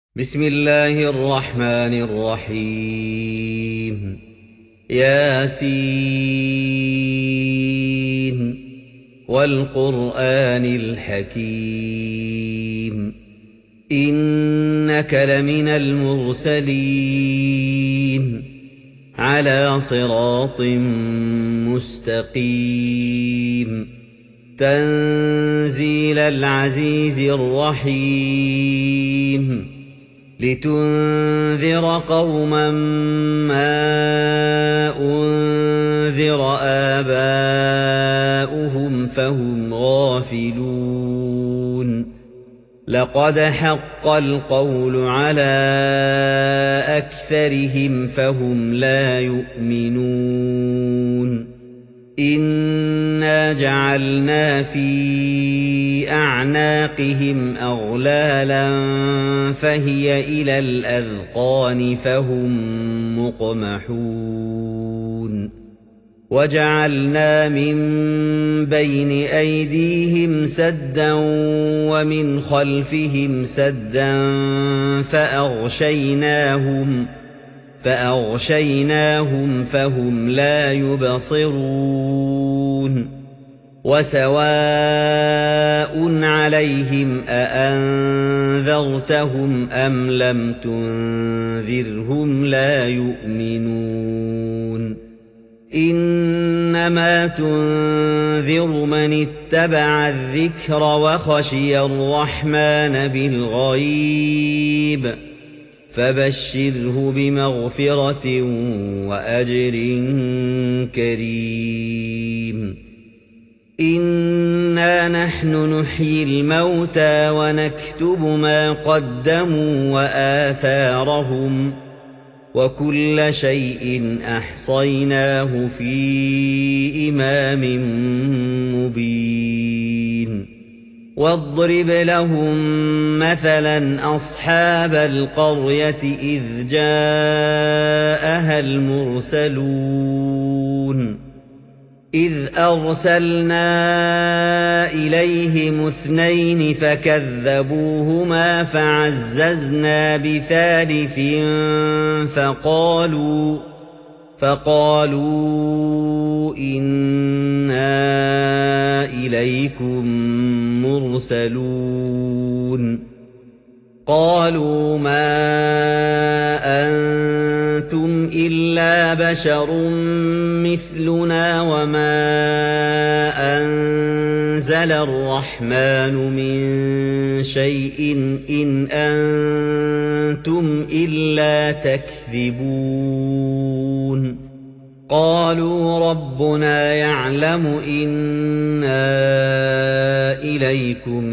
بسم الله الرحمن الرحيم. ياسين والقرآن الحكيم، إنك لمن المرسلين على صراط مستقيم. تنزيل العزيز الرحيم، لتنذر قوما ما أنذر آباؤهم فهم غافلون. لقد حق القول على أكثرهم فهم لا يؤمنون. إنا جعلنا في أعناقهم أغلالا فهي إلى الأذقان فهم مقمحون. وجعلنا من بين أيديهم سدا ومن خلفهم سدا فأغشيناهم فهم لا يبصرون. وسواء عليهم أأنذرتهم أم لم تنذرهم لا يؤمنون. إنما تنذر من اتبع الذكر وخشي الرحمن بالغيب، فبشره بمغفرة وأجر كريم. إنا نحن نحيي الموتى ونكتب ما قدموا وآثارهم، وكل شيء أحصيناه في إمام مبين. واضرب لهم مثلا أصحاب القرية إذ جاءها المرسلون. إذ أرسلنا إليهم اثنين فكذبوهما فعززنا بثالث فقالوا إنا إليكم مرسلون. قالوا ما أنتم إلا بشر مثلنا وما أنزل الرحمن من شيء إن أنتم إلا تكذبون. قالوا ربنا يعلم إنا إليكم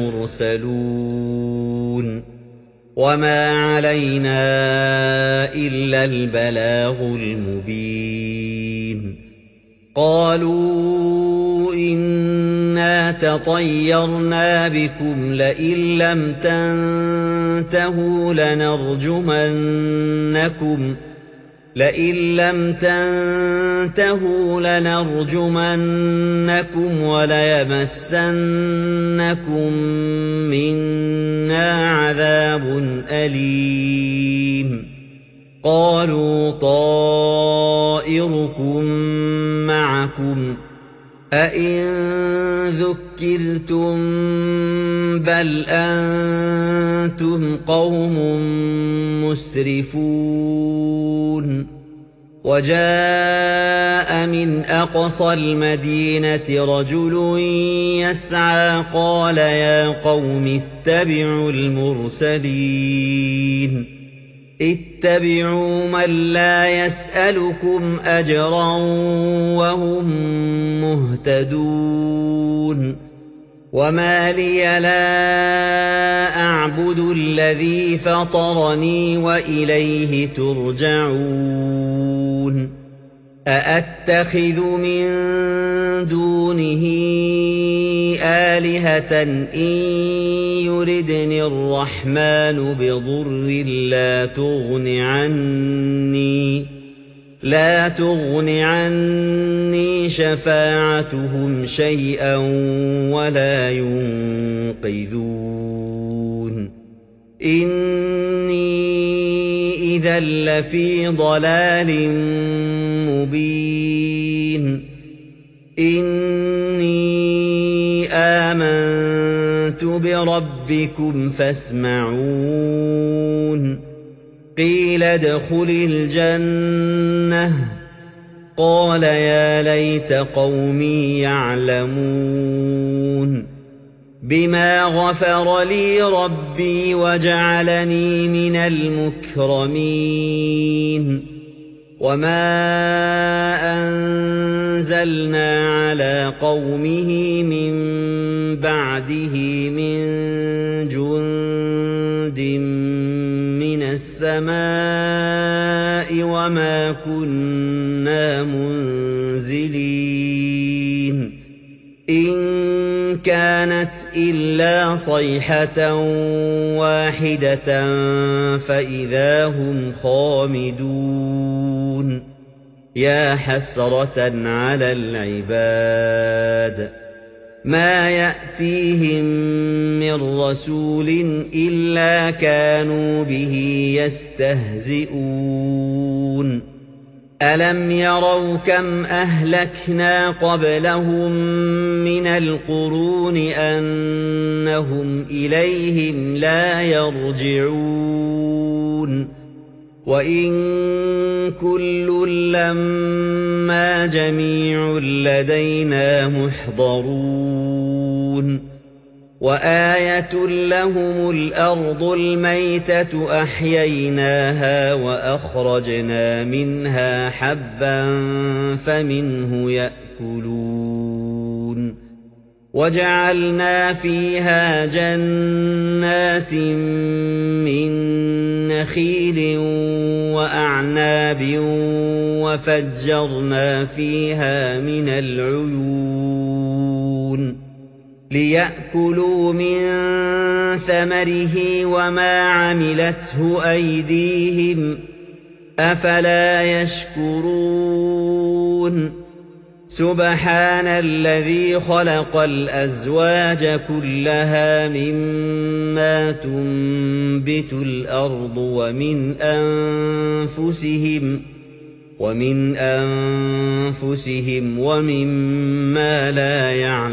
لمرسلون وما علينا إلا البلاغ المبين. قالوا إنا تطيرنا بكم لئن لم تنتهوا لنرجمنكم وليمسنكم منا عذاب أليم. قالوا طائركم معكم أئن ذكرتم بل أنتم قوم مسرفون. وجاء من أقصى المدينة رجل يسعى قال يا قوم اتبعوا المرسلين. اتبعوا من لا يسألكم أجرا وهم مهتدون. وما لي لا أعبد الذي فطرني وإليه ترجعون. أأتخذ من دونه آلهة إن يردني الرحمن بضر لا تغن عني شفاعتهم شيئا ولا ينقذون. إن إذا لفي ضلال مبين إني آمنت بربكم فاسمعون قيل ادخل الجنة قال يا ليت قومي يعلمون بما غفر لي ربي وجعلني من المكرمين وما أنزلنا على قومه من بعده من جند من السماء وما كنا منزلين إن كانت إلا صيحة واحدة فإذا هم خامدون يا حسرة على العباد ما يأتيهم من رسول إلا كانوا به يستهزئون ألم يروا كم أهلكنا قبلهم من القرون أنهم إليهم لا يرجعون وإن كل لما جميع لدينا محضرون وآية لهم الأرض الميتة أحييناها وأخرجنا منها حبا فمنه يأكلون وجعلنا فيها جنات من نخيل وأعناب وفجرنا فيها من العيون ليأكلوا من ثمره وما عملته أيديهم أفلا يشكرون سبحان الذي خلق الأزواج كلها مما تنبت الأرض ومن أنفسهم ومما لا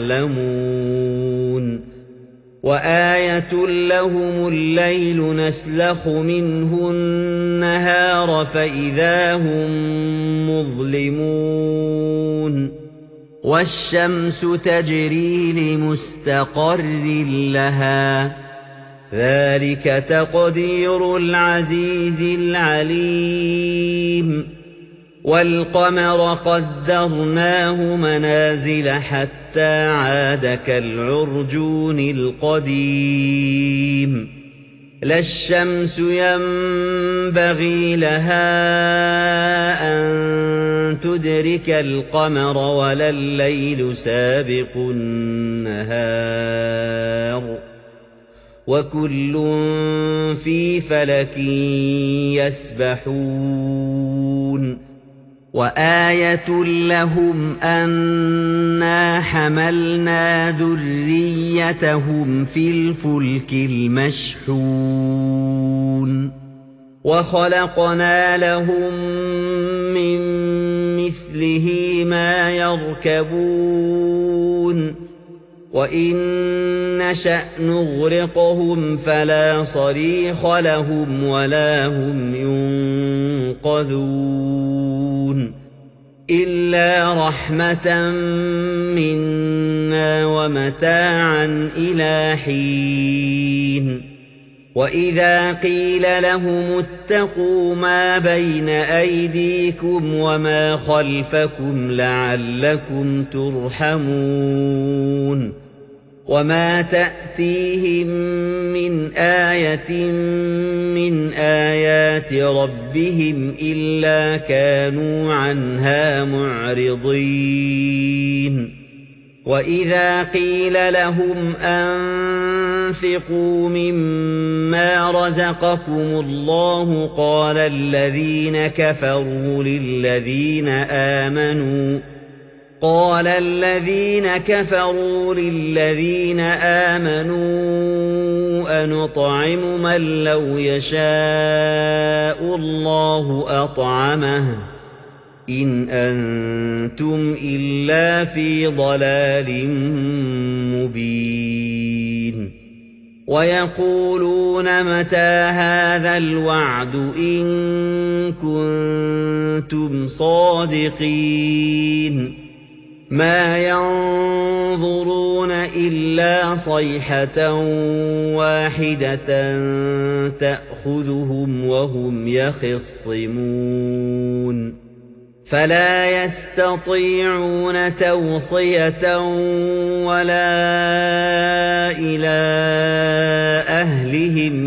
يعلمون وآية لهم الليل نسلخ منه النهار فإذا هم مظلمون والشمس تجري لمستقر لها ذلك تقدير العزيز العليم والقمر قدرناه منازل حتى عاد كالعرجون القديم لا الشمس ينبغي لها أن تدرك القمر ولا الليل سابق النهار وكل في فلك يسبحون وآية لهم أنا حملنا ذريتهم في الفلك المشحون وخلقنا لهم من مثله ما يركبون وإن نشأ نغرقهم فلا صريخ لهم ولا هم ينقذون إلا رحمة منا ومتاعا إلى حين وإذا قيل لهم اتقوا ما بين أيديكم وما خلفكم لعلكم ترحمون وما تأتيهم من آية من آيات ربهم إلا كانوا عنها معرضين وإذا قيل لهم أنفقوا مما رزقكم الله قال الذين كفروا للذين آمنوا قال الذين كفروا للذين آمنوا أنطعم من لو يشاء الله أطعمه إن أنتم إلا في ضلال مبين ويقولون متى هذا الوعد إن كنتم صادقين ما ينظرون إلا صيحة واحدة تأخذهم وهم يخصمون فلا يستطيعون توصية ولا إلى أهلهم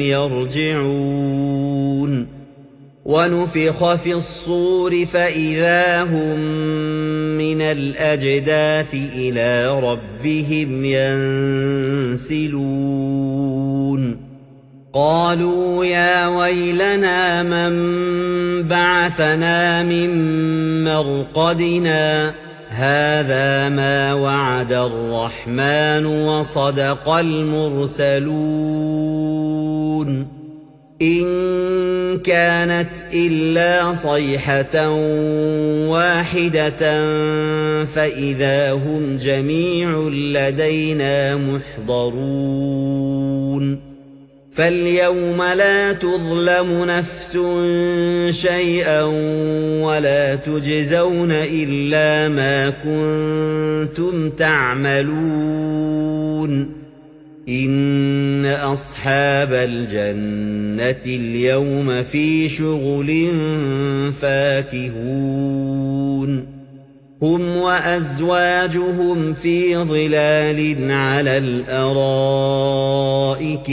يرجعون ونفخ في الصور فإذا هم من الأجداث إلى ربهم ينسلون قالوا يا ويلنا من بعثنا من مرقدنا هذا ما وعد الرحمن وصدق المرسلون إن كانت إلا صيحة واحدة فإذا هم جميع لدينا محضرون فاليوم لا تظلم نفس شيئا ولا تجزون إلا ما كنتم تعملون إن أصحاب الجنة اليوم في شغل فاكهون هم وأزواجهم في ظلال على الأرائك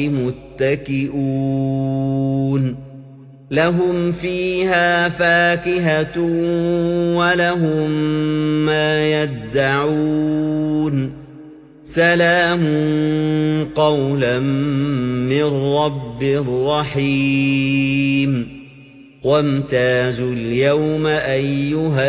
متكئون لهم فيها فاكهة ولهم ما يدعون سلام قولا من رب رحيم وامتازوا اليوم أيها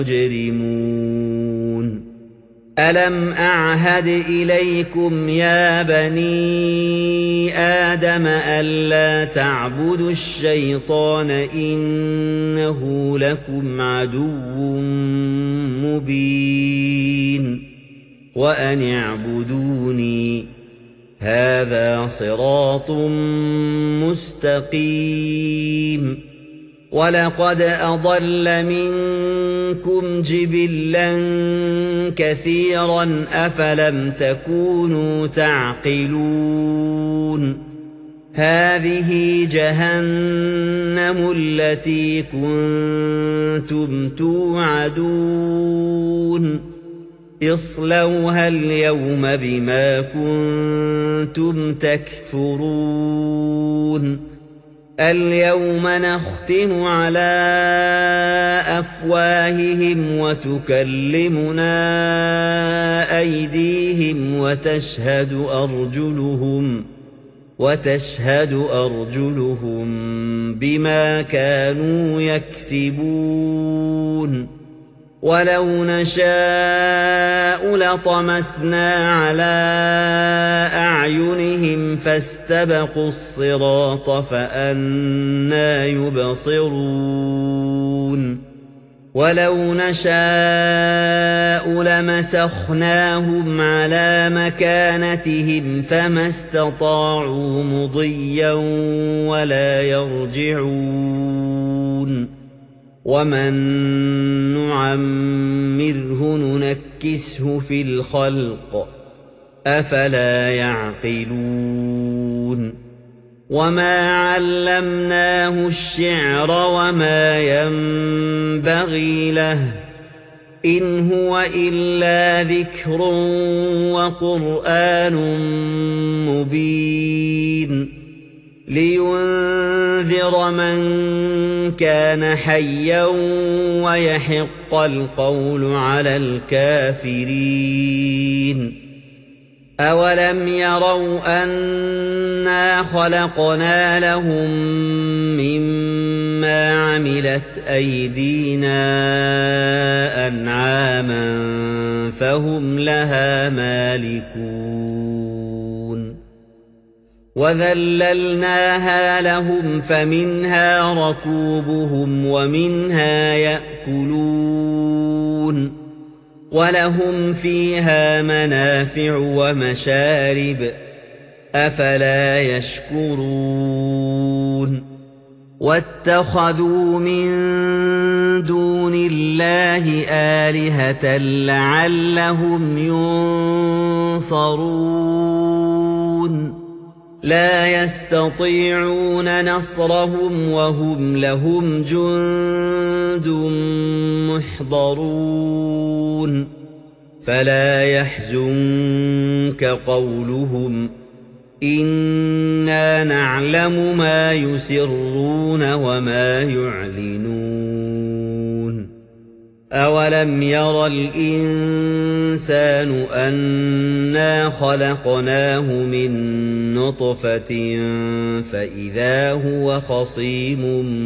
المجرمون ألم أعهد إليكم يا بني آدم ألا تعبدوا الشيطان إنه لكم عدو مبين وأن اعبدوني هذا صراط مستقيم ولقد أضل منكم جبلا كثيرا أفلم تكونوا تعقلون هذه جهنم التي كنتم توعدون اصلوها اليوم بما كنتم تكفرون اليوم نختم على أفواههم وتكلمنا أيديهم وتشهد أرجلهم بما كانوا يكسبون ولو نشاء لطمسنا على أعينهم فاستبقوا الصراط فأنى يبصرون ولو نشاء لمسخناهم على مكانتهم فما استطاعوا مضيا ولا يرجعون ومن نعمره ننكسه في الخلق أفلا يعقلون وما علمناه الشعر وما ينبغي له إن هو إلا ذكر وقرآن مبين لينذر من كان حيا ويحق القول على الكافرين أولم يروا أنا خلقنا لهم مما عملت أيدينا أنعاما فهم لها مالكون وذللناها لهم فمنها ركوبهم ومنها يأكلون ولهم فيها منافع ومشارب أفلا يشكرون واتخذوا من دون الله آلهة لعلهم ينصرون لا يستطيعون نصرهم وهم لهم جند محضرون فلا يحزنك قولهم إنا نعلم ما يسرون وما يعلنون أولم ير الإنسان أنا خلقناه من نطفة فإذا هو خصيم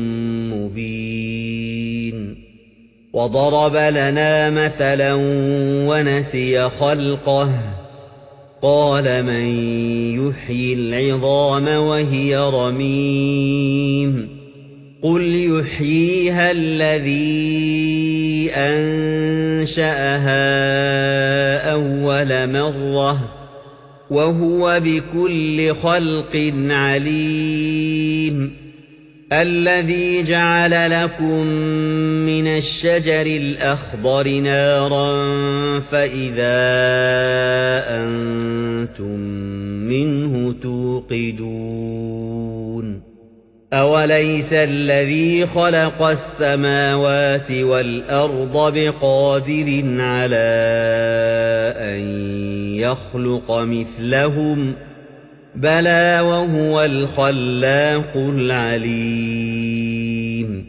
مبين وضرب لنا مثلا ونسي خلقه قال من يحيي العظام وهي رميم قل يحييها الذي أنشأها أول مرة وهو بكل خلق عليم الذي جعل لكم من الشجر الأخضر نارا فإذا أنتم منه توقدون أوليس الذي خلق السماوات والأرض بقادر على أن يخلق مثلهم بلى وهو الخلاق العليم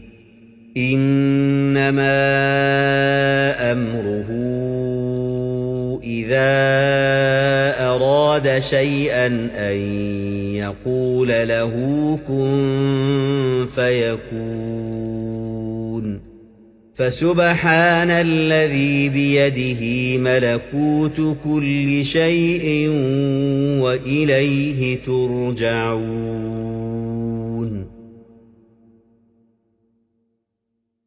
إنما أمره إذا أراد شيئا أن يقول له كن فيكون فسبحان الذي بيده ملكوت كل شيء وإليه ترجعون